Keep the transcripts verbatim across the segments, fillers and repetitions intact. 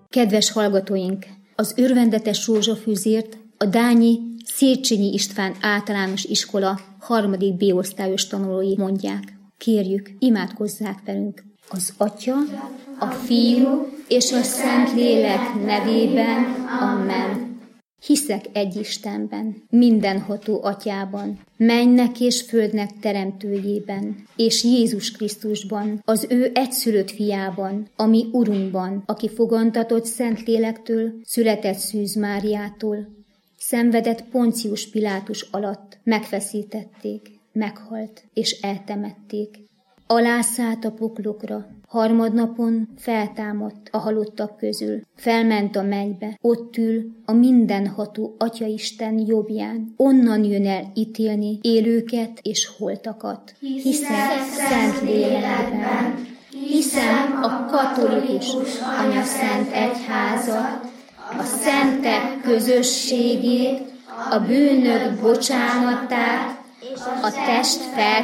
Kedves hallgatóink, az örvendetes rózsafűzért a dányi Széchenyi István általános iskola harmadik B osztályos tanulói mondják. Kérjük, imádkozzák velünk. Az Atya, a Fiú és a Szentlélek nevében. Amen. Hiszek egy Istenben, mindenható Atyában, mennek és földnek teremtőjében, és Jézus Krisztusban, az ő egyszülött fiában, ami Urunkban, aki fogantatott Szentlélektől, született Szűz Máriától, szenvedett Poncius Pilátus alatt, megfeszítették, meghalt és eltemették. Alászállt a poklokra, harmadnapon feltámadt a halottak közül, felment a mennybe, ott ül a mindenható Atyaisten jobbján, onnan jön el ítélni élőket és holtakat. Hiszek Szentlélekben, hiszem a katolikus Anyaszent Egyházat, a szentek közösségét, a bűnök bocsánatát, a test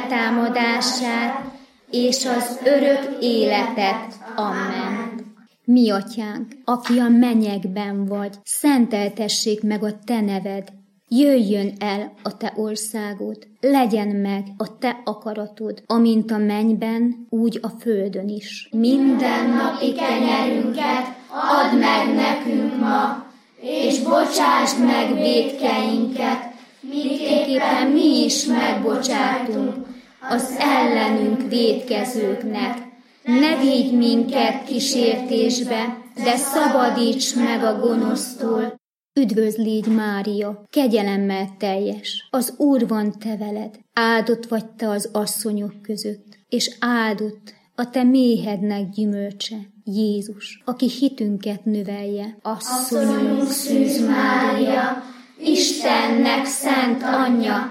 feltámadását, és az örök életet. Amen. Mi Atyánk, aki a mennyekben vagy, szenteltessék meg a te neved, jöjjön el a te országod, legyen meg a te akaratod, amint a mennyben, úgy a földön is. Minden napi kenyerünket add meg nekünk ma, és bocsásd meg vétkeinket, miképpen mi is megbocsátunk az ellenünk vétkezőknek. Ne vigy minket kísértésbe, de szabadíts meg a gonosztól. Üdvözl légy, Mária, kegyelemmel teljes, az Úr van te veled, áldott vagy te az asszonyok között, és áldott a te méhednek gyümölcse, Jézus, aki hitünket növelje. Asszonyunk Szűz Mária, Istennek szent anyja,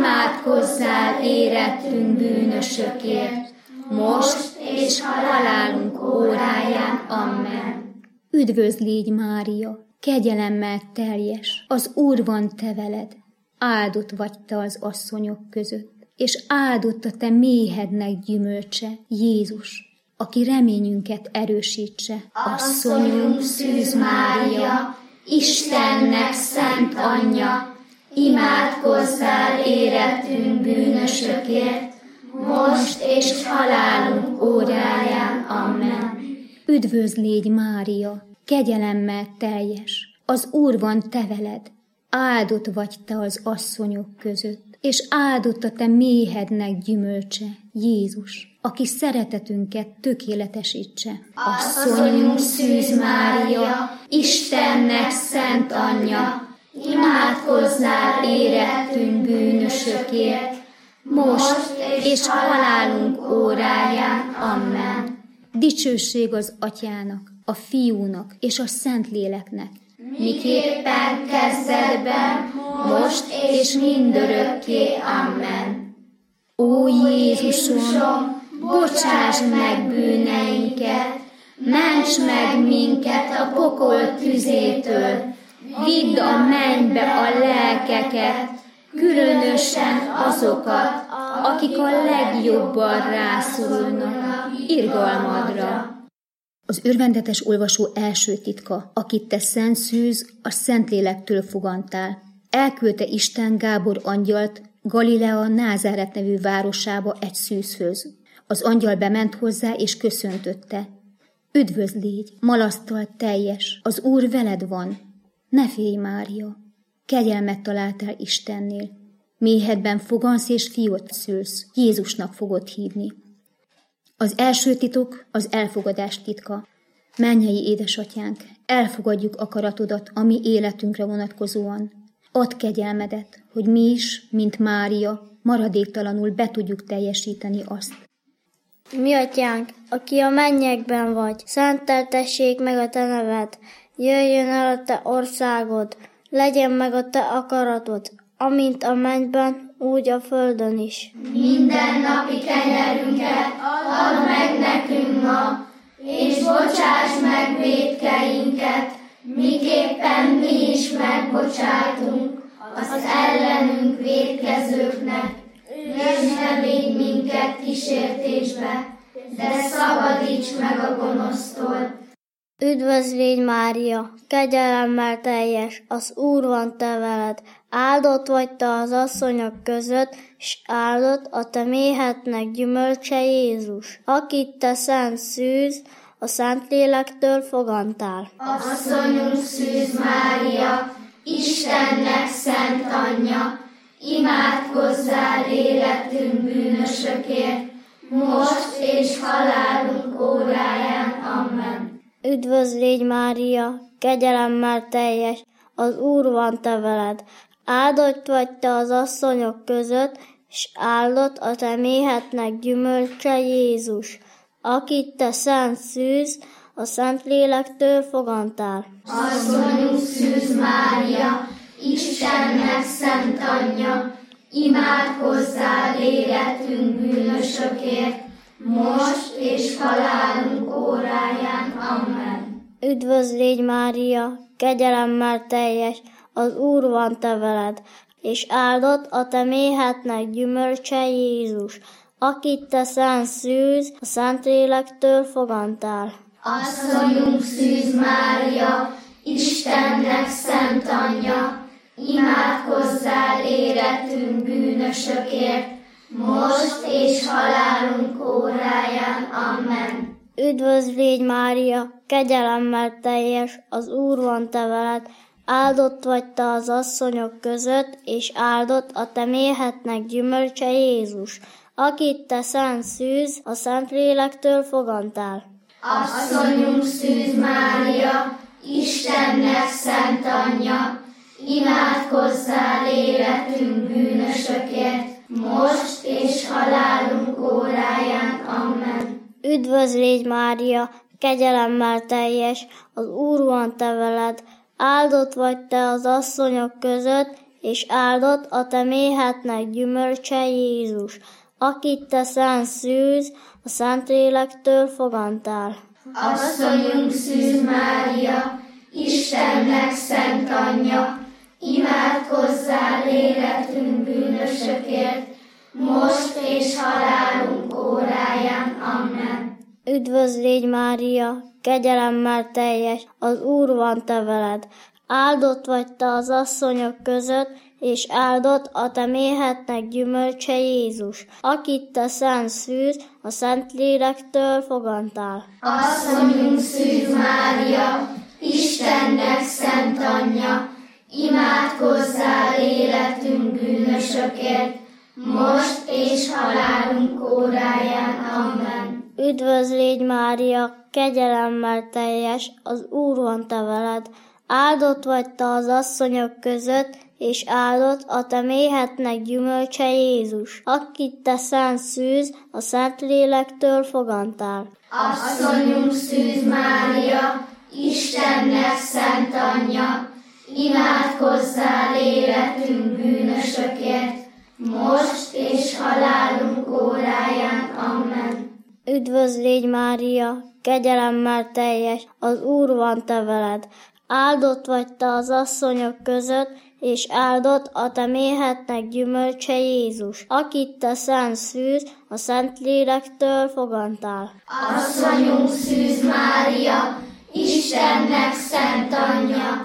imádkozzál érettünk bűnösökért, most és halálunk óráján. Amen. Üdvözl légy, Mária, kegyelemmel teljes, az Úr van te veled, áldott vagy te az asszonyok között, és áldott a te méhednek gyümölcse, Jézus, aki reményünket erősítse. Asszonyunk Szűz Mária, Istennek szent anyja, imádkozzál érettünk bűnösökért, most és halálunk óráján. Amen. Üdvözl légy, Mária, kegyelemmel teljes, az Úr van te veled, áldott vagy te az asszonyok között, és áldott a te méhednek gyümölcse, Jézus, aki szeretetünket tökéletesítse. Asszonyunk Szűz Mária, Istennek szent anyja, imádkozzál érettünk bűnösökért, most és halálunk óráján. Amen. Dicsőség az Atyának, a Fiúnak és a Szentléleknek, miképpen kezdetben, most és mindörökké. Amen. Ó Jézusom, bocsásd meg bűneinket, ments meg minket a pokol tüzétől, vidd a mennybe a lelkeket, különösen azokat, akik a legjobban rászorulnak irgalmadra. Az örvendetes olvasó első titka, akit te Szent Szűz, a Szentlélektől fogantál. Elküldte Isten Gábor angyalt Galilea Názáret nevű városába egy szűzhöz. Az angyal bement hozzá és köszöntötte. Üdvözl légy, malasztal teljes, az Úr veled van. Ne félj, Mária, kegyelmet találtál Istennél. Méhedben fogansz és fiút szülsz, Jézusnak fogod hívni. Az első titok az elfogadás titka. Mennyei édesatyánk, elfogadjuk akaratodat a mi életünkre vonatkozóan. Add kegyelmedet, hogy mi is, mint Mária, maradéktalanul be tudjuk teljesíteni azt. Mi Atyánk, aki a mennyekben vagy, szenteltessék meg a te neved, jöjjön el a te országod, legyen meg a te akaratod, amint a mennyben, úgy a földön is. Minden napi kenyerünket add meg nekünk ma, és bocsáss meg vétkeinket, miképpen mi is megbocsátunk az ellenünk vétkezőknek, és ne vigy minket kísértésbe, de szabadíts meg a gonosztól. Üdvözl légy, Mária, kegyelemmel teljes, az Úr van te veled. Áldott vagy te az asszonyok között, s áldott a te méhednek gyümölcse Jézus. Akit te szent szűz, a Szentlélektől fogantál. Asszonyunk szűz Mária, Istennek szent anyja, imádkozzál életünk bűnösökért, most és halálunk óráján. Amen. Üdvözl légy, Mária, kegyelemmel teljes, az Úr van te veled. Áldott vagy te az asszonyok között, s áldott a te méhednek gyümölcse Jézus. Akit te szent szűz, a Szentlélektől fogantál. Asszonyunk szűz Mária, Istennek szent anyja, imádkozzál életünk bűnösökért, most és halálunk óráján. Amen. Üdvözl légy, Mária, kegyelemmel teljes, az Úr van te veled, és áldott a te méhednek gyümölcse Jézus. Akit te szent szűz, a Szentlélektől fogantál. Asszonyunk szűz Mária, Istennek szent anyja, imádkozzál életünk bűnösökért, most és halálunk óráján. Amen. Üdvözl légy, Mária, kegyelemmel teljes, az Úr van te veled, áldott vagy te az asszonyok között, és áldott a te méhednek gyümölcse Jézus. Akit te szent szűz, a Szentlélektől fogantál. Asszonyunk szűz Mária, Istennek szent anyja, imádkozzál életünk bűnösökért, most és halálunk óráján. Amen. Üdvözl légy, Mária, kegyelemmel teljes, az Úr van te veled, áldott vagy te az asszonyok között, és áldott a te méhednek gyümölcse Jézus. Akit te szent szűz, a Szentlélektől fogantál. Asszonyunk szűz Mária, Istennek szent anyja, imádkozzál életünk bűnösökért, most és halálunk óráján. Amen. Üdvözl légy, Mária, kegyelemmel teljes, az Úr van te veled, áldott vagy te az asszonyok között, és áldott a te méhednek gyümölcse Jézus. Akit te szent szűz, a Szentlélektől fogantál. Asszonyunk szűz Mária, Istennek szent anyja, imádkozzál életünk bűnösökért, most és halálunk óráján. Amen. Üdvözl légy, Mária, kegyelemmel teljes, az Úr van te veled, áldott vagy te az asszonyok között, és áldott a te méhednek gyümölcse Jézus. Akit te szent szűz, a Szentlélektől fogantál. Asszonyunk szűz Mária, Istennek szent anyja, imádkozzál életünk bűnösökért, most és halálunk óráján. Amen. Üdvözl légy, Mária, kegyelemmel teljes, az Úr van te veled, áldott vagy te az asszonyok között, és áldott a te méhednek gyümölcse Jézus. Akit te szent szűz, a Szentlélektől fogantál. Asszonyunk szűz Mária, Istennek szent anyja,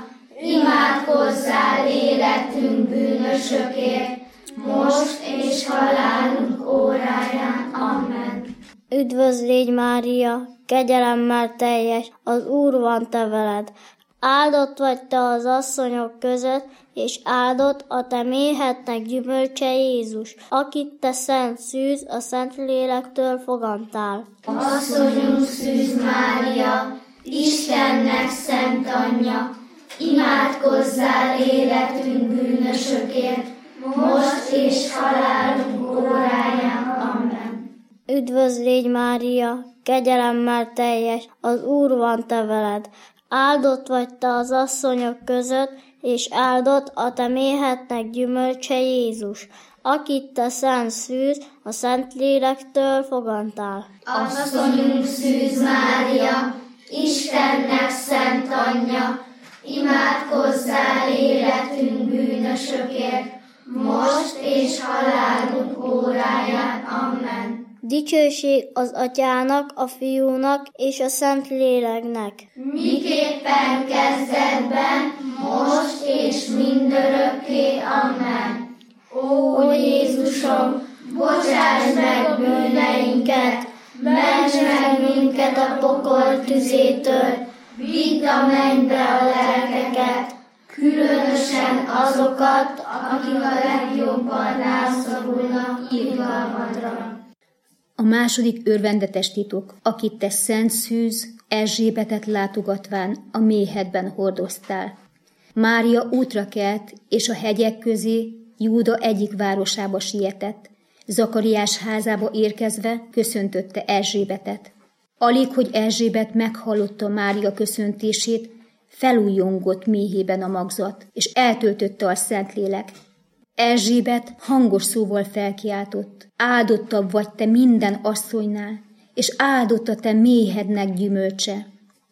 imádkozzál életünk bűnösökért, most és halálunk óráján. Amen. Üdvözl légy, Mária, kegyelemmel teljes, az Úr van te veled, áldott vagy te az asszonyok között, és áldott a te méhednek gyümölcse Jézus. Akit te szent szűz, a Szentlélektől fogantál. Asszonyunk szűz Mária, Istennek szent anyja, imádkozzál életünk bűnösökért, most és halálunk óráján. Amen. Üdvözl légy, Mária, kegyelemmel teljes, az Úr van te veled, áldott vagy te az asszonyok között, és áldott a te méhednek gyümölcse Jézus. Akit te szent szűz, a Szentlélektől fogantál. Asszonyunk szűz Mária, Istennek szent anyja, imádkozzál életünk bűnösökért, most és halálunk óráján. Amen. Dicsőség az Atyának, a Fiúnak és a Szentléleknek. Miképpen kezdetben, most és mindörökké. Amen. Ó Jézusom, bocsáss meg bűneinket, ments meg minket a pokol tüzétől, vidd a mennybe a lelkeket, különösen azokat, akik a legjobban rászorulnak irgalmadra. A második örvendetes titok, akit te szent szűz, Erzsébetet látogatván a méhedben hordoztál. Mária útra kelt, és a hegyek közé Júda egyik városába sietett. Zakariás házába érkezve köszöntötte Erzsébetet. Alig, hogy Erzsébet meghallotta Mária köszöntését, felújjongott méhében a magzat, és eltöltötte a Szentlélek. Erzsébet hangos szóval felkiáltott: áldottabb vagy te minden asszonynál, és áldott a te méhednek gyümölcse.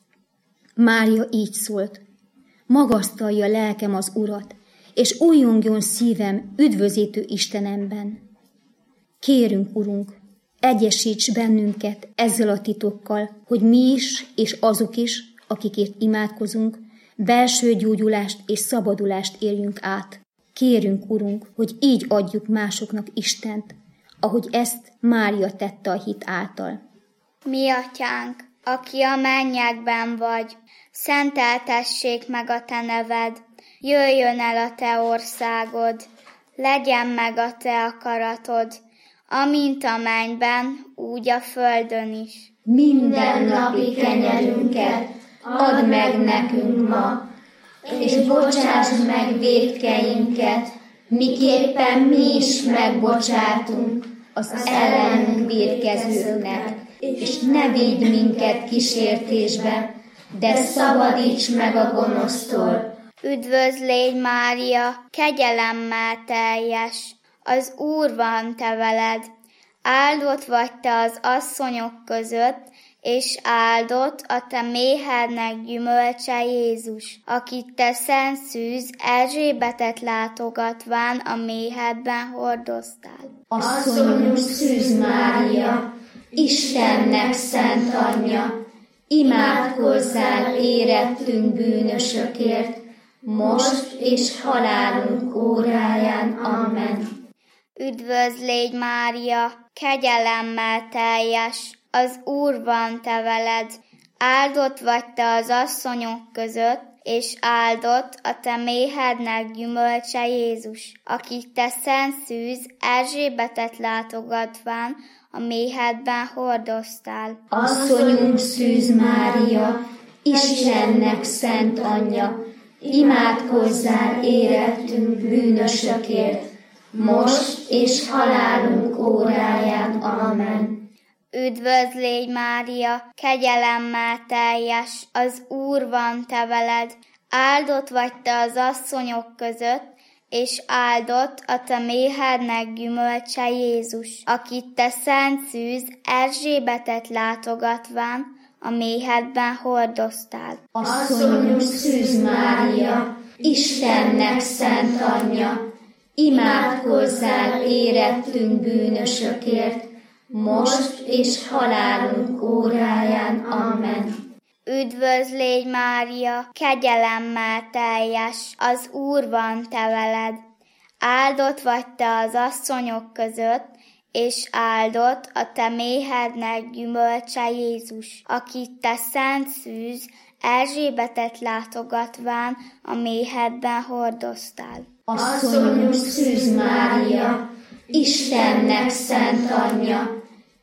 Mária így szólt: magasztalja lelkem az Urat, és újjongjon szívem üdvözítő Istenemben. Kérünk, Urunk, egyesíts bennünket ezzel a titokkal, hogy mi is, és azok is, akikért imádkozunk, belső gyógyulást és szabadulást érjünk át. Kérünk, Urunk, hogy így adjuk másoknak Istent, ahogy ezt Mária tette a hit által. Mi Atyánk, aki a mennyekben vagy, szenteltessék meg a te neved, jöjjön el a te országod, legyen meg a te akaratod, amint a mennyben, úgy a földön is. Minden napi kenyerünket add meg nekünk ma, és bocsáss meg vétkeinket, miképpen mi is megbocsátunk az ellenünk vétkezőknek, és ne vigy minket kísértésbe, de szabadíts meg a gonosztól. Üdvözl légy, Mária, kegyelemmel teljes, az Úr van te veled, áldott vagy te az asszonyok között, és áldott a te méhednek gyümölcse Jézus, akit te szent szűz Erzsébetet látogatván a méhedben hordoztál. Asszonyunk Szűz Mária, Istennek szent anyja, imádkozzál érettünk bűnösökért, most és halálunk óráján. Amen. Üdvözl légy, Mária, kegyelemmel teljes, az Úr van te veled, áldott vagy te az asszonyok között, és áldott a te méhednek gyümölcse Jézus, akit te szent szűz Erzsébetet látogatván a méhedben hordoztál. Asszonyunk Szűz Mária, Istennek szent anyja, imádkozzál érettünk bűnösökért, most és halálunk óráján. Amen. Üdvözl légy, Mária, kegyelemmel teljes, az Úr van te veled, áldott vagy te az asszonyok között, és áldott a te méhednek gyümölcse Jézus, akit te szent szűz Erzsébetet látogatván a méhedben hordoztál. Asszonyunk Szűz Mária, Istennek szent anyja, imádkozzál érettünk bűnösökért, most és halálunk óráján. Amen. Üdvözl légy, Mária, kegyelemmel teljes, az Úr van te veled, áldott vagy te az asszonyok között, és áldott a te méhednek gyümölcse Jézus, akit te szent szűz Erzsébetet látogatván a méhedben hordoztál. Asszonyunk Szűz Mária, Istennek szent anyja,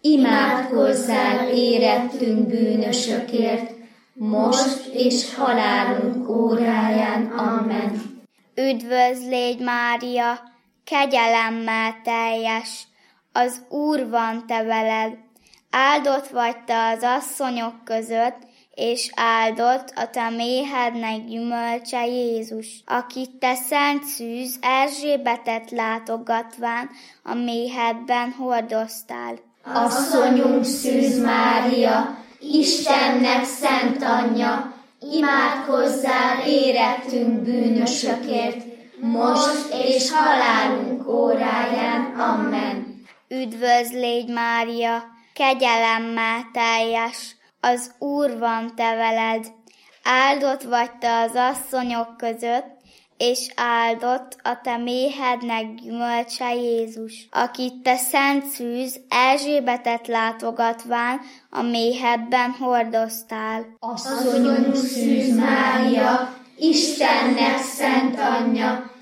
imádkozzál érettünk bűnösökért, most és halálunk óráján. Amen. Üdvözl légy, Mária, kegyelemmel teljes, az Úr van te veled, áldott vagy te az asszonyok között, és áldott a te méhednek gyümölcse Jézus, akit te szent szűz Erzsébetet látogatván a méhedben hordoztál. Asszonyunk Szűz Mária, Istennek szent anyja, imádkozzál érettünk bűnösökért, most és halálunk óráján. Amen. Üdvözl légy Mária, kegyelemmel teljes, az Úr van te veled. Áldott vagy te az asszonyok között, és áldott a te méhednek gyümölcse Jézus, akit te szent szűz Erzsébetet látogatván a méhedben hordoztál. Asszonyunk szűz Mária, Istennek szent anyja,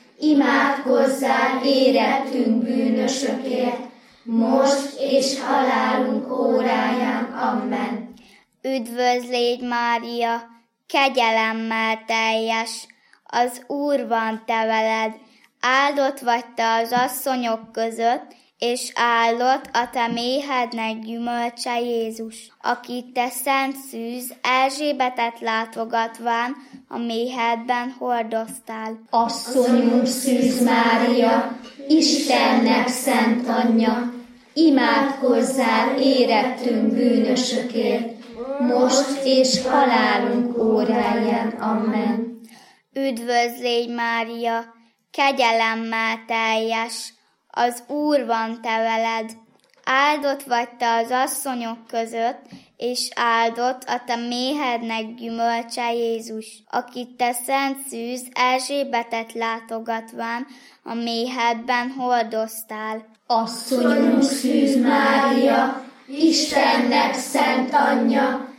imádkozzál érettünk bűnösökért, most és halálunk óráján. Amen. Üdvözl légy Mária, kegyelemmel teljes, az Úr van te veled, áldott vagy te az asszonyok között, és áldott a te méhednek gyümölcse Jézus, akit te szent szűz Erzsébetet látogatván a méhedben hordoztál. Asszonyunk szűz Mária, Istennek szent anyja, imádkozzál érettünk bűnösökért, most és halálunk óráján. Amen. Üdvözl légy Mária, kegyelemmel teljes, az Úr van te veled, áldott vagy te az asszonyok között, és áldott a te méhednek gyümölcse Jézus, akit te szent szűz Erzsébetet látogatván a méhedben hordoztál. Asszonyunk szűz Mária, Istennek szent anyja,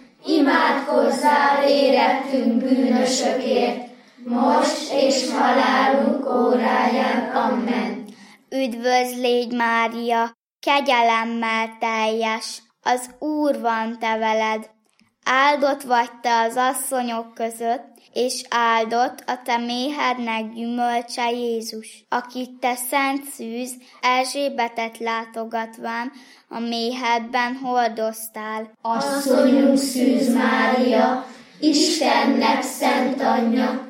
imádkozzál érettünk bűnösökért, most és halálunk óráján. Amen. Üdvözl légy Mária, kegyelemmel teljes, az Úr van te veled, áldott vagy te az asszonyok között, és áldott a te méhednek gyümölcse Jézus, akit te szent szűz Erzsébetet látogatván a méhedben hordoztál. Asszonyunk szűz Mária, Istennek szent anyja,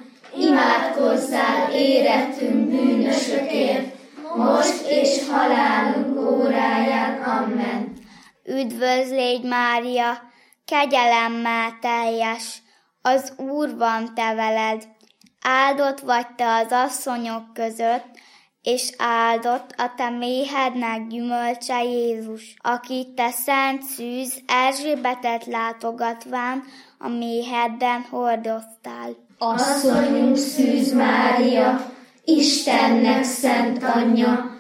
imádkozzál érettünk bűnösökért, most és halálunk óráján. Amen. Üdvözl légy Mária, kegyelemmel teljes, az Úr van te veled, áldott vagy te az asszonyok között, és áldott a te méhednek gyümölcse Jézus, akit te szent szűz Erzsébetet látogatván a méhedben hordoztál. Asszonyunk szűz Mária, Istennek szent anyja,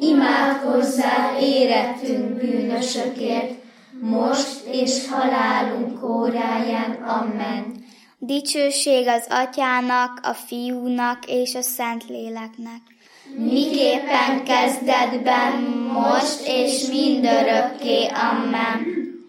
imádkozzál érettünk bűnösökért, most és halálunk óráján. Amen. Dicsőség az Atyának, a Fiúnak és a Szentléleknek. Miképpen kezdetben, most és mindörökké. Amen.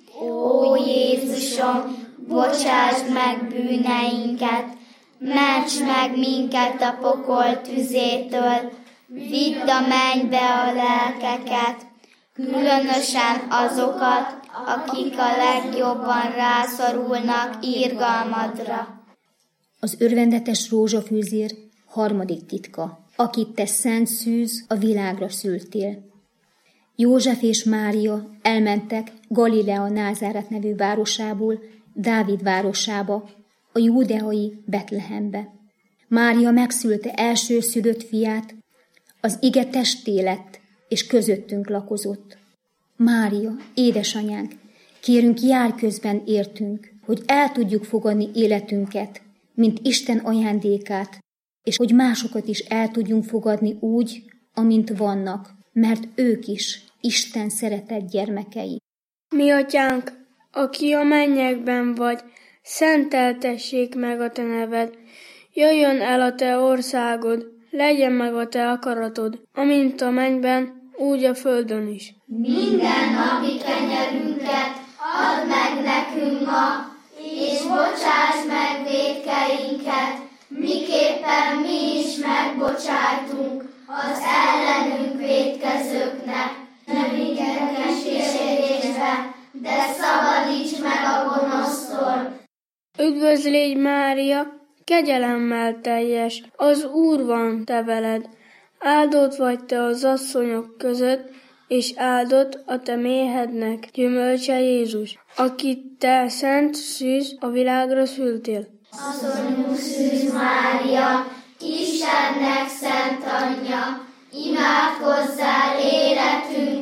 Ó Jézusom, bocsásd meg bűneinket, ments meg minket a pokol tüzétől, vidd a mennybe a lelkeket, különösen azokat, akik a legjobban rászorulnak irgalmadra. Az örvendetes rózsafűzér harmadik titka, akit te szent szűz a világra szültél. József és Mária elmentek Galilea Názáret nevű városából Dávid városába, a júdeai Betlehembe. Mária megszülte elsőszülött fiát, az ige testé lett, és közöttünk lakozott. Mária, édesanyánk, kérünk, járj közben értünk, hogy el tudjuk fogadni életünket, mint Isten ajándékát, és hogy másokat is el tudjunk fogadni úgy, amint vannak, mert ők is Isten szeretett gyermekei. Mi atyánk, aki a mennyekben vagy, szenteltessék meg a te neved, jöjjön el a te országod, legyen meg a te akaratod, amint a mennyben, úgy a földön is. Minden napi kenyerünket add meg nekünk ma, és bocsáss meg vétkeinket, miképpen mi is megbocsájtunk az ellenünk vétkezőknek. Ne minket kísértésbe, de szabadíts meg a gonosztól. Üdvözl légy Mária, kegyelemmel teljes, az Úr van te veled, áldott vagy te az asszonyok között, és áldott a te méhednek gyümölcse Jézus, akit te szent szűz a világra szültél. Asszonyunk szűz Mária, Istennek szent anyja, imádkozzál életünk bűnösökért,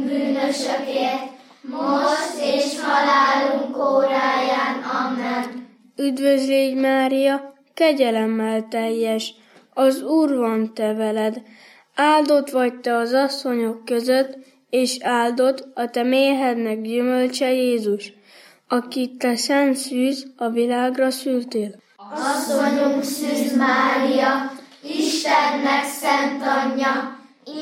bűnösökért, most és halálunk óráján. Amen. Üdvözl légy, Mária, kegyelemmel teljes, az Úr van te veled. Áldott vagy te az asszonyok között, és áldott a te méhednek gyümölcse Jézus, akit te szent szűz a világra szültél. Asszonyunk Szűz Mária, Istennek szent anyja,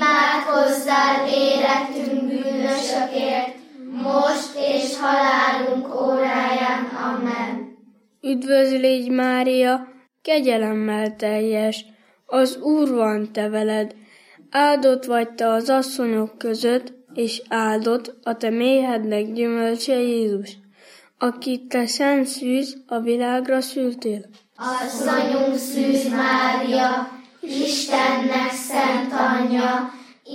imádkozzál érettünk bűnösökért, most és halálunk óráján. Amen. Üdvözl légy, Mária, kegyelemmel teljes, az Úr van te veled. Áldott vagy te az asszonyok között, és áldott a te méhednek gyümölcse Jézus, akit te szent szűz a világra szültél. Asszonyunk Szűz Mária, Istennek szent anyja,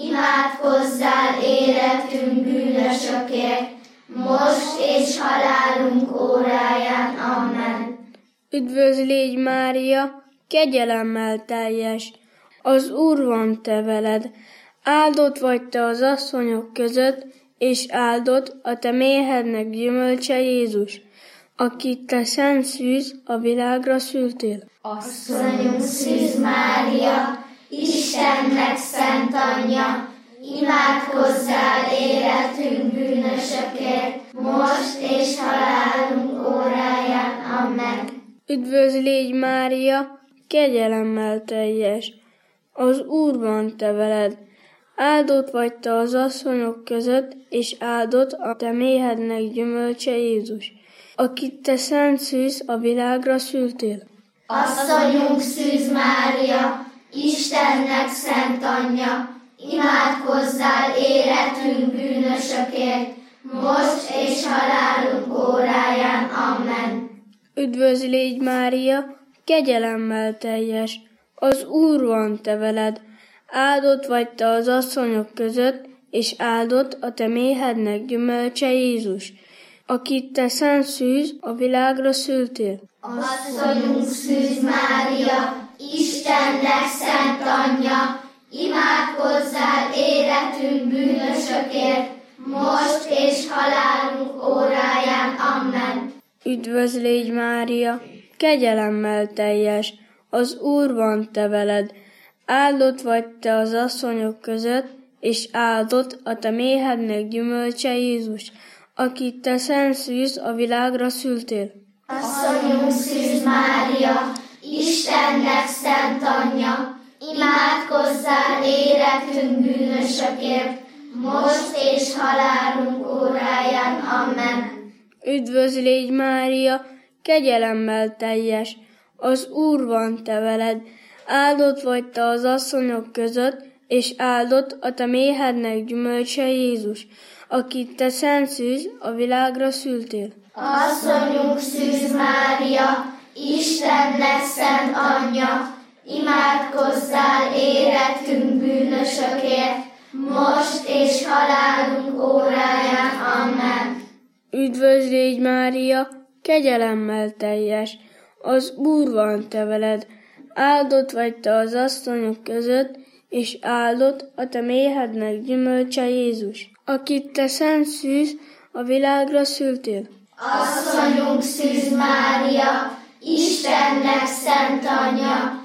imádkozzál érettünk bűnösökért, most és halálunk óráján. Amen. Üdvözl légy, Mária, kegyelemmel teljes, az Úr van te veled. Áldott vagy te az asszonyok között, és áldott a te méhednek gyümölcse Jézus, akit te szent szűz a világra szültél. Asszonyunk Szűz Mária, Istennek szent anyja, imádkozzál érettünk bűnösökért, most és halálunk óráján. Amen. Üdvözl légy, Mária, kegyelemmel teljes, az Úr van te veled. Áldott vagy te az asszonyok között, és áldott a te méhednek gyümölcse Jézus, akit te szent szűz a világra szültél. Asszonyunk Szűz Mária, Istennek szent anyja, imádkozzál érettünk bűnösökért, most és halálunk óráján. Amen. Üdvözl légy, Mária, kegyelemmel teljes, az Úr van te veled. Áldott vagy te az asszonyok között, és áldott a te méhednek gyümölcse Jézus, akit te szent szűz a világra szültél. Asszonyunk Szűz Mária, Istennek szent anyja, imádkozzál érettünk bűnösökért, most és halálunk óráján. Amen. Üdvözl légy, Mária, kegyelemmel teljes, az Úr van te veled. Áldott vagy te az asszonyok között, és áldott a te méhednek gyümölcse Jézus, akit te szent szűz a világra szültél. Asszonyunk Szűz Mária, Istennek szent anyja, imádkozzál érettünk bűnösökért, most és halálunk óráján. Amen. Üdvözl légy, Mária, kegyelemmel teljes, az Úr van te veled. Áldott vagy te az asszonyok között, és áldott a te méhednek gyümölcse Jézus, akit te szent szűz a világra szültél. Asszonyunk Szűz Mária, Istennek szent anyja, imádkozzál érettünk bűnösökért, most és halálunk óráján. Amen. Üdvözl légy, Mária, kegyelemmel teljes, az Úr van te veled. Áldott vagy te az asszonyok között, és áldott a te méhednek gyümölcse Jézus, akit te szent szűz a világra szültél. Asszonyunk Szűz Mária, Istennek szent anyja,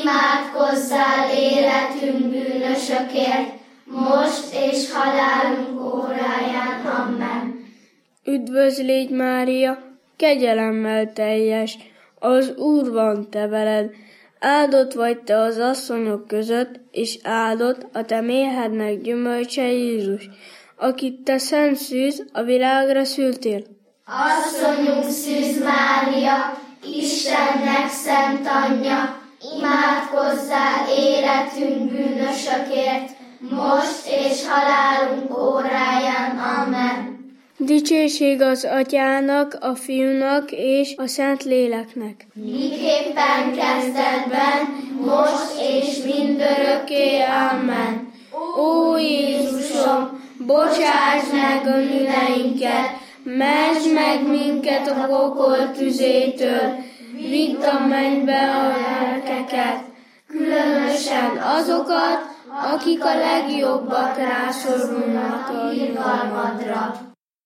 imádkozzál érettünk bűnösökért, most és halálunk óráján. Amen. Üdvözl légy, Mária, kegyelemmel teljes, az Úr van te veled. Áldott vagy te az asszonyok között, és áldott a te méhednek gyümölcse Jézus, akit te szent szűz a világra szültél. Asszonyunk Szűz Mária, Istennek szent anyja, imádkozzál érettünk bűnösökért, most és halálunk óráján. Amen. Dicsőség az Atyának, a Fiúnak és a Szent Léleknek. Miképpen kezdetben, most és mindörökké. Amen. Ó Jézusom, bocsáss meg a bűneinket, mentsd meg minket a pokol tüzétől, vidd a mennybe a lelkeket, különösen azokat, akik a legjobbak rászorulnak a irgalmadra.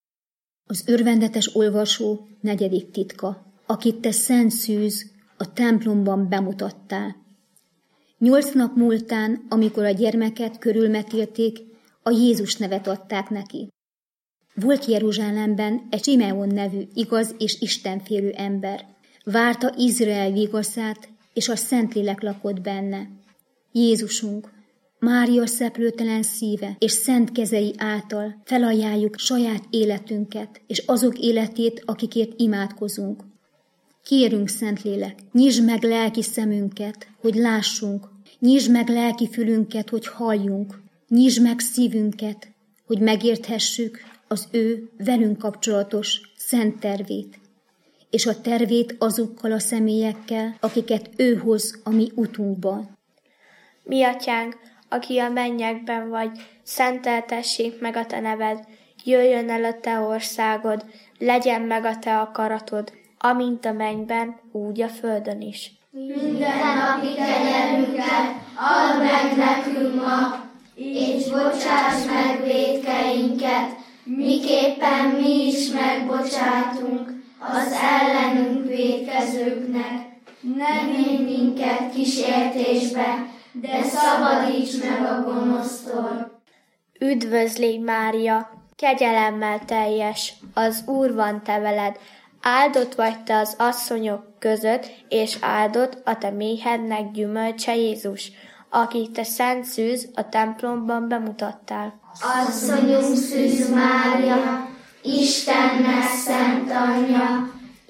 Az örvendetes olvasó negyedik titka, akit te szent szűz a templomban bemutattál. Nyolc nap múltán, amikor a gyermeket körülmetélték, a Jézus nevet adták neki. Volt Jeruzsálemben egy Simeon nevű igaz és istenfélő ember. Várta Izrael vigaszát, és a Szentlélek lakott benne. Jézusunk, Mária szeplőtelen szíve és szent kezei által felajánljuk saját életünket, és azok életét, akikért imádkozunk. Kérünk, Szentlélek, nyisd meg lelki szemünket, hogy lássunk, nyisd meg lelki fülünket, hogy halljunk, nyisd meg szívünket, hogy megérthessük az ő velünk kapcsolatos szent tervét, és a tervét azokkal a személyekkel, akiket ő hoz a mi utunkba. Mi atyánk, aki a mennyekben vagy, szenteltessék meg a te neved, jöjjön el a te országod, legyen meg a te akaratod, amint a mennyben, úgy a földön is. Minden napi kenyerünket add meg nekünk ma, és bocsáss meg vétkeinket, miképpen mi is megbocsátunk az ellenünk vétkezőknek. Ne vinj minket kísértésbe, de szabadíts meg a gonosztól. Üdvözl légy, Mária, kegyelemmel teljes, az Úr van te veled, áldott vagy te az asszonyok között, és áldott a te méhednek gyümölcse Jézus, akit te szent szűz a templomban bemutattál. Asszonyunk Szűz Mária, Istennek szent anyja,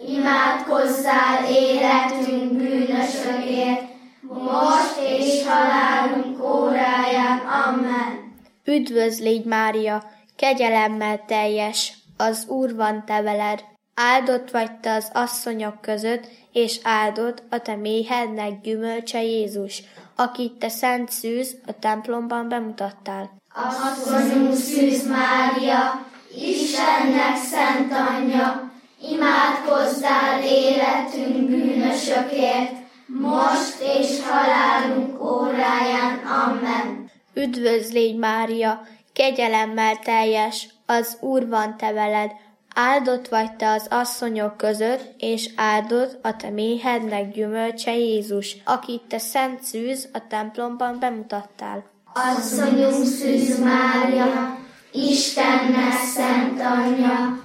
imádkozzál életünk bűnösökért, most és halálunk óráján. Amen. Üdvözl légy, Mária, kegyelemmel teljes, az Úr van te veled, áldott vagy te az asszonyok között, és áldott a te méhednek gyümölcse Jézus, akit te szent szűz a templomban bemutattál. Asszonyunk Szűz Mária, Istennek szent anyja, imádkozzál életünk bűnösökért, most és halálunk óráján. Amen. Üdvözl légy, Mária, kegyelemmel teljes, az Úr van te veled, áldott vagy te az asszonyok között, és áldott a te méhednek gyümölcse Jézus, akit te szent szűz a templomban bemutattál. Asszonyunk Szűz Mária, Istennek szent anyja,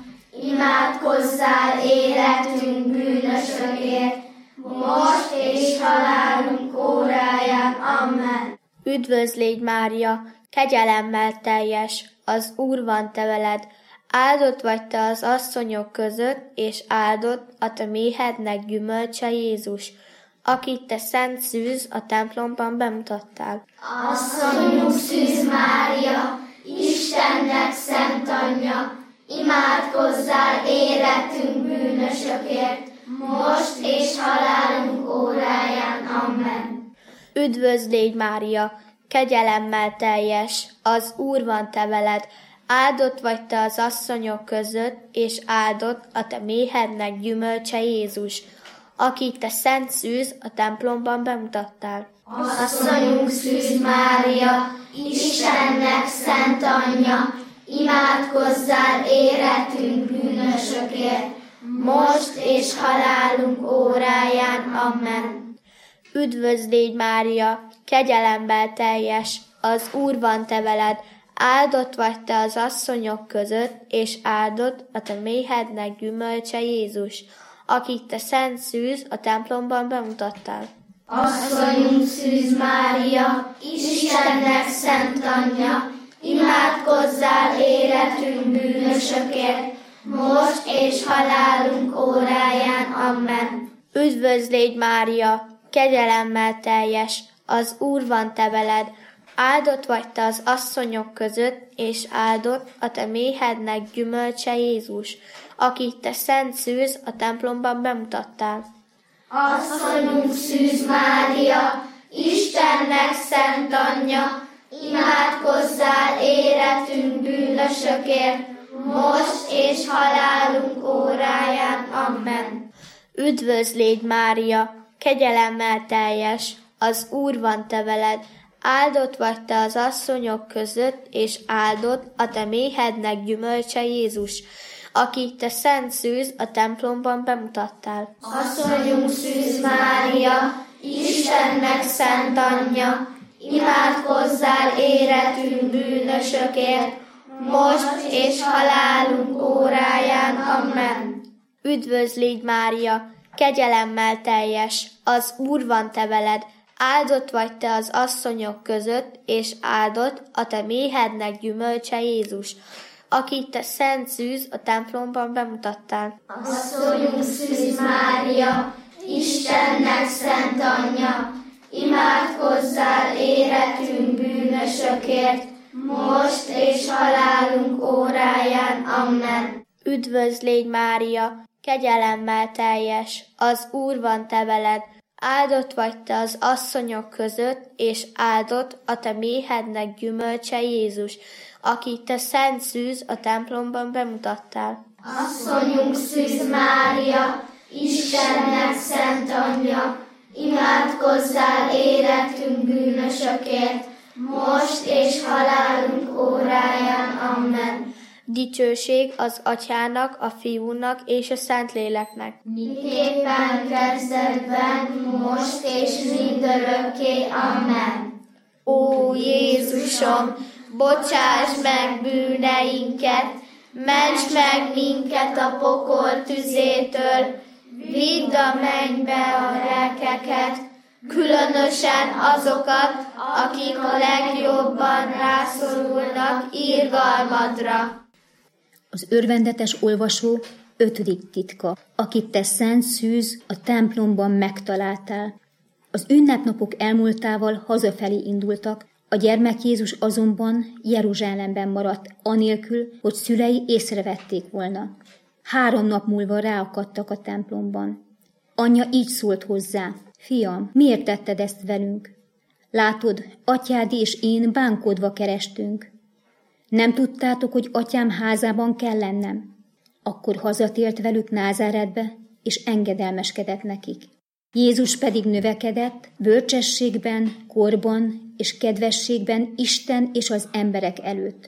imádkozzál életünk bűnösökért, most és halálunk óráján. Amen. Üdvözl légy, Mária, kegyelemmel teljes, az Úr van te veled, áldott vagy te az asszonyok között, és áldott a te méhednek gyümölcse Jézus, akit te szent szűz a templomban bemutattál. Asszonyunk Szűz Mária, Istennek szent anyja, imádkozzál életünk bűnösökért, most és halálunk óráján. Amen. Üdvözl légy, Mária, kegyelemmel teljes, az Úr van te veled, áldott vagy te az asszonyok között, és áldott a te méhednek gyümölcse Jézus, akit te szent szűz a templomban bemutattál. Asszonyunk Szűz Mária, Istennek szent anyja, imádkozzál életünk bűnösökért, most és halálunk óráján. Amen. Üdvözl légy, Mária, kegyelemmel teljes, az Úr van te veled, áldott vagy te az asszonyok között, és áldott a te méhednek gyümölcse Jézus, akit te szent szűz a templomban bemutattál. Asszonyunk Szűz Mária, Istennek szent anyja, imádkozzál életünk bűnösökért, most és halálunk óráján. Amen. Üdvözl légy, Mária, kegyelemmel teljes, az Úr van te veled, áldott vagy te az asszonyok között, és áldott a te méhednek gyümölcse Jézus, akit te szent szűz a templomban bemutattál. Asszonyunk Szűz Mária, Istennek szent anyja, imádkozzál életünk bűnösökért, most és halálunk óráján. Amen. Üdvözl légy, Mária, kegyelemmel teljes, az Úr van te veled, áldott vagy te az asszonyok között, és áldott a te méhednek gyümölcse Jézus, akit te szent szűz a templomban bemutattál. Asszonyunk Szűz Mária, Istennek szent anyja, imádkozzál éretünk bűnösökért, most és halálunk óráján. Amen. Üdvözl légy Mária, kegyelemmel teljes, az Úr van te veled, áldott vagy te az asszonyok között, és áldott a te méhednek gyümölcse Jézus, akit te szent szűz a templomban bemutattál. Asszonyunk Szűz Mária, Istennek szent anyja, imádkozzál éretünk bűnösökért, most és halálunk óráján. Amen. Üdvözl légy Mária, kegyelemmel teljes, az Úr van te veled, áldott vagy te az asszonyok között, és áldott a te méhednek gyümölcse Jézus, akit te szent szűz a templomban bemutattál. Asszonyunk Szűz Mária, Istennek szent anyja, imádkozzál éretünk bűnösökért, most és halálunk óráján. Amen. Dicsőség az Atyának, a Fiúnak és a Szentléleknek. Miképpen kezdetben, most és mindörökké. Amen. Ó Jézusom, bocsáss meg bűneinket, ments meg minket a pokol tüzétől, vidd a mennybe a lelkeket, különösen azokat, akik a legjobban rászorulnak irgalmadra. Az örvendetes olvasó ötödik titka, akit te szent szűz a templomban megtaláltál. Az ünnepnapok elmúltával hazafelé indultak, a gyermek Jézus azonban Jeruzsálemben maradt, anélkül, hogy szülei észrevették volna. Három nap múlva ráakadtak a templomban. Anyja így szólt hozzá: fiam, miért tetted ezt velünk? Látod, atyád és én bánkodva kerestünk. Nem tudtátok, hogy atyám házában kell lennem? Akkor hazatért velük Názáretbe, és engedelmeskedett nekik. Jézus pedig növekedett bölcsességben, korban és kedvességben Isten és az emberek előtt.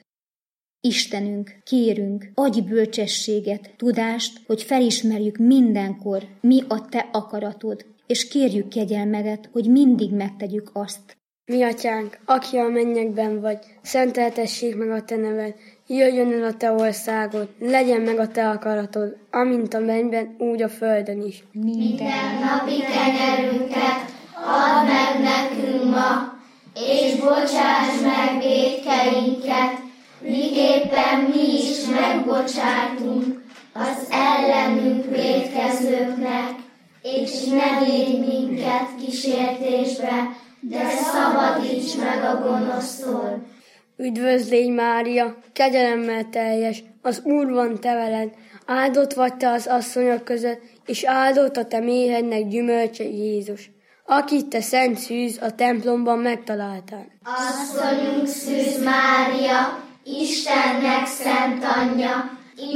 Istenünk, kérünk, adj bölcsességet, tudást, hogy felismerjük mindenkor, mi a te akaratod, és kérjük kegyelmedet, hogy mindig megtegyük azt. Mi atyánk, aki a mennyekben vagy, szenteltessék meg a te neved, jöjjön el a te országod, legyen meg a te akaratod, amint a mennyben, úgy a földön is. Minden napi kenyerünket add meg nekünk ma, és bocsáss meg vétkeinket, miképpen mi is megbocsájtunk az ellenünk vétkezőknek, és ne védj minket kísértésbe, de szabadíts meg a gonosztól. Üdvözl légy Mária, kegyelemmel teljes, az Úr van te veled, áldott vagy te az asszonyok között, és áldott a te méhednek gyümölcse Jézus, akit te szent szűz a templomban megtaláltál. Asszonyunk Szűz Mária, Istennek szent anyja,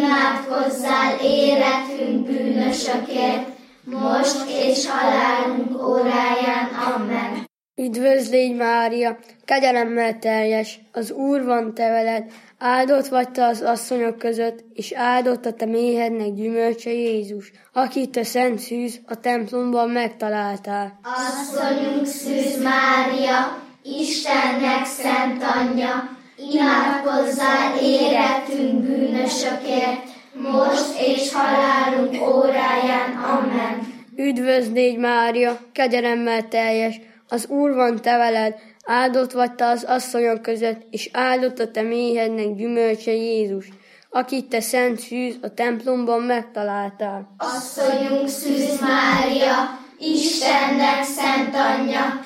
imádkozzál éretünk bűnösökért, most és halálunk óráján. Amen. Üdvözl légy Mária, kegyelemmel teljes, az Úr van te veled, áldott vagy te az asszonyok között, és áldott a te méhednek gyümölcse Jézus, akit te szent szűz a templomban megtaláltál. Asszonyunk Szűz Mária, Istennek szent anyja, imádkozzál éretünk bűnösökért, most és halálunk óráján. Amen. Üdvözl légy Mária, kegyelemmel teljes, az Úr van te veled, áldott vagy te az asszonyok között, és áldott a te méhednek gyümölcse Jézus, akit te szent szűz a templomban megtaláltál. Asszonyunk Szűz Mária, Istennek szent anyja,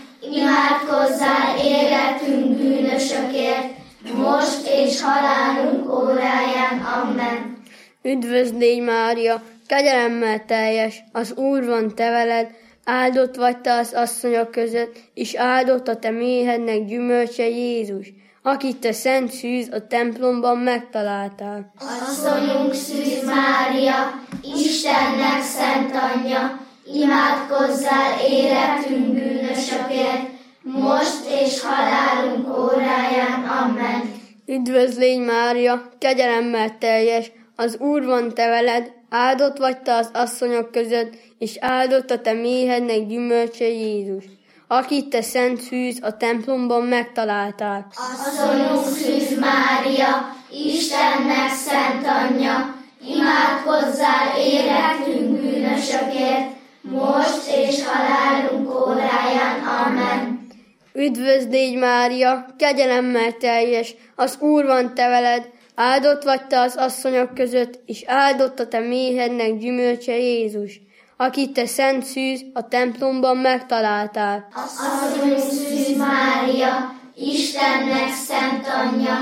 imádkozzál éretünk bűnösökért, most és halálunk óráján. Amen. Üdvözl légy Mária, kegyelemmel teljes, az Úr van te veled, áldott vagy te az asszonyok között, és áldott a te méhednek gyümölcse Jézus, akit te szent szűz a templomban megtaláltál. Asszonyunk Szűz Mária, Istennek szent anyja, imádkozzál éretünk bűnösökért, most és és halálunk óráján. Amen. Üdvözl légy Mária, kegyelemmel teljes, az Úr van te veled, áldott vagy te az asszonyok között, és áldott a te méhednek gyümölcse Jézus, akit te szent szűz a templomban megtaláltál. Asszonyunk szűz Mária, Istennek szent anyja, imádkozzál érettünk bűnösökért, most és halálunk óráján. Amen. Üdvözl légy Mária, kegyelemmel teljes, az Úr van te veled, áldott vagy te az asszonyok között, és áldott a te méhednek gyümölcse Jézus, akit te szent szűz a templomban megtaláltál. Asszonyunk szűz Mária, Istennek szent anyja,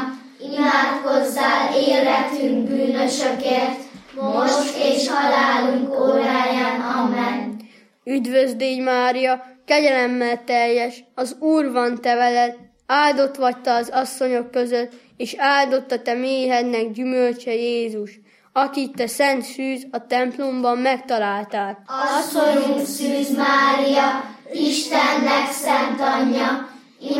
imádkozzál életünk bűnösökért, most és halálunk óráján. Amen. Üdvözl légy Mária, kegyelemmel teljes, az Úr van te veled, áldott vagy te az asszonyok között, és áldott a te méhednek gyümölcse Jézus, akit te szent szűz a templomban megtaláltál. Asszonyunk szűz Mária, Istennek szent anyja,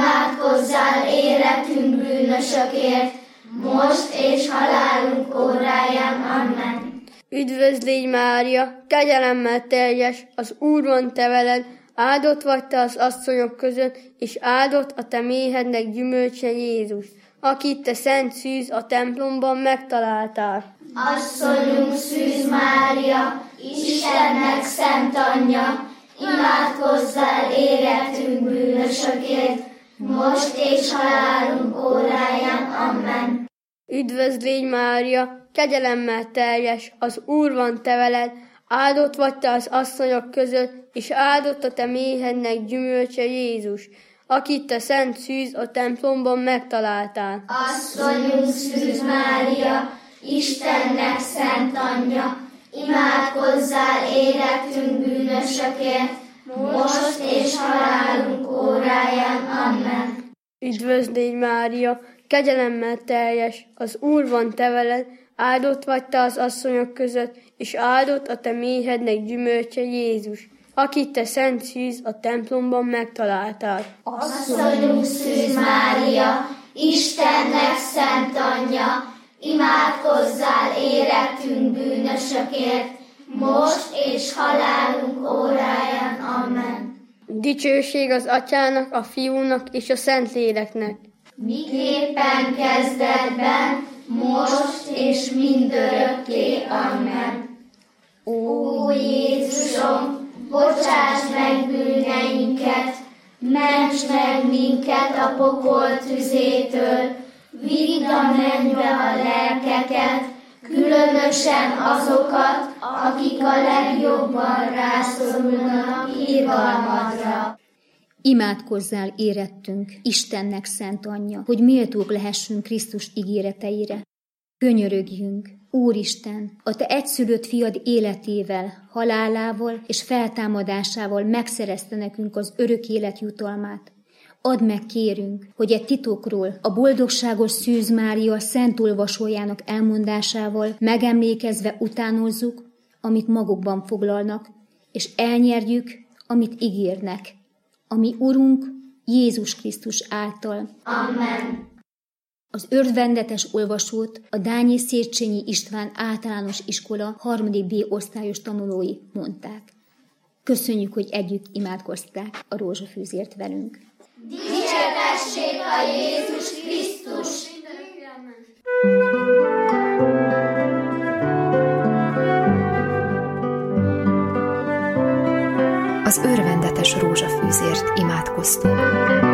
imádkozzál életünk bűnösökért, most és halálunk óráján. Amen. Üdvözl légy Mária, kegyelemmel teljes, az Úr van te veled, áldott vagy te az asszonyok között, és áldott a te méhednek gyümölcse Jézus, akit te szent szűz a templomban megtaláltál. Asszonyunk szűz Mária, Istennek szent anyja, imádkozzál érettünk bűnösökért, most és halálunk óráján. Amen. Üdvözl légy Mária, kegyelemmel teljes, az Úr van te veled, áldott vagy te az asszonyok között, és áldott a te méhednek gyümölcse Jézus, akit te szent szűz a templomban megtaláltál. Asszonyunk szűz Mária, Istennek szent anyja, imádkozzál érettünk bűnösökért, most és halálunk óráján. Amen. Üdvözl légy Mária, kegyelemmel teljes, az Úr van te veled, áldott vagy te az asszonyok között, és áldott a te méhednek gyümölcse Jézus, akit te szent szűz a templomban megtaláltál. Asszonyunk szűz Mária, Istennek szent anyja, imádkozzál érettünk bűnösökért, most és halálunk óráján. Amen. Dicsőség az Atyának, a Fiúnak és a Szentléleknek. Miképpen kezdetben, most és mindörökké. Amen. Ó Jézusom, bocsáss meg bűneinket, ments meg minket a pokol tüzétől, vidd a mennybe a lelkeket, különösen azokat, akik a legjobban rászorulnak irgalmadra. Imádkozzál érettünk, Istennek szent anyja, hogy méltók lehessünk Krisztus ígéreteire. Könyörögjünk, Úristen, a te egyszülött fiad életével, halálával és feltámadásával megszerezte nekünk az örök élet jutalmát. Add meg, kérünk, hogy egy titokról, a boldogságos Szűz Mária szent olvasójának elmondásával megemlékezve utánozzuk, amit magukban foglalnak, és elnyerjük, amit ígérnek, ami Urunk Jézus Krisztus által. Amen. Az örvendetes olvasót a Dányi Széchenyi István általános iskola harmadik B osztályos tanulói mondták. Köszönjük, hogy együtt imádkozták a rózsafűzért velünk. Dicsértessék a Jézus Krisztus! Az örvendetes rózsafűzért imádkoztunk.